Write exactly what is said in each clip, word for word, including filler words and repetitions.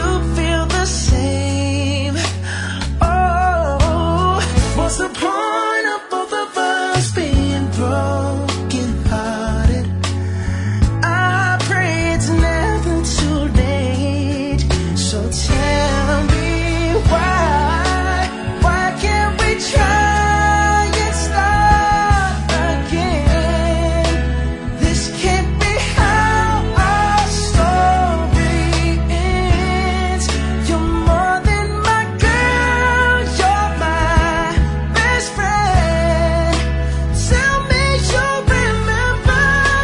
feel the same. Oh, what's the point of both of us being broken hearted? I pray it's never too late. So tell me why, why can't we try and start again? This can't be how our story ends. You're more than my girl, you're my best friend. Tell me you'll remember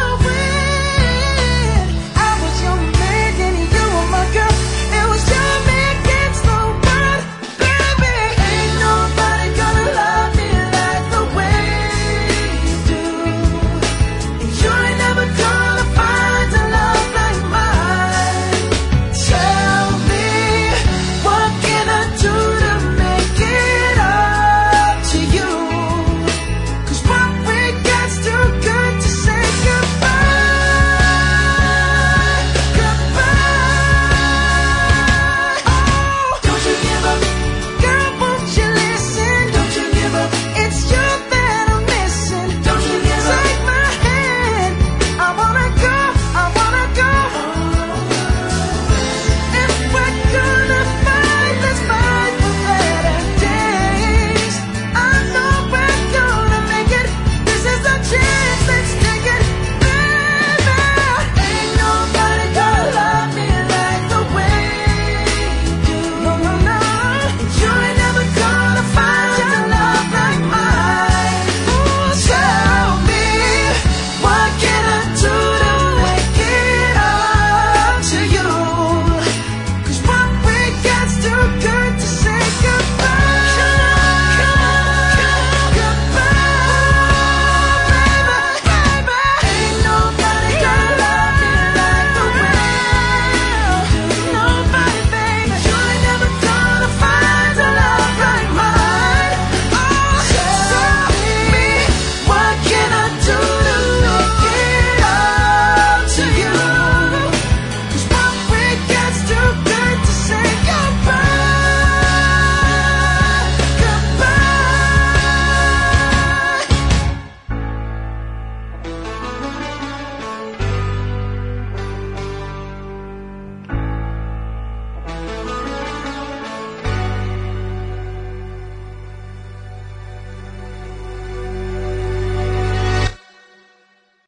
when I was your man and you were my girl. It was your man against the world, baby. Ain't nobody gonna love me like the way you do. And you ain't never gonna find a love like mine. Tell me, what can I do to make it up to you? 'Cause what we got's too good to say goodbye, goodbye. Oh, don't you give up, girl, won't you listen? Don't you give up, it's you that I'm missing. Don't you give up, take my hand, I wanna go, I wanna go. If we're gonna fight, let's fight for better days. I know we're gonna make it, this is our chance, let's take it, baby. Ain't nobody gonna love me like the way you do. No, no, no, you ain't never gonna find a love like mine. Ooh, tell me, what can I do to make it up to you? 'Cause what we got's too good to say goodbye.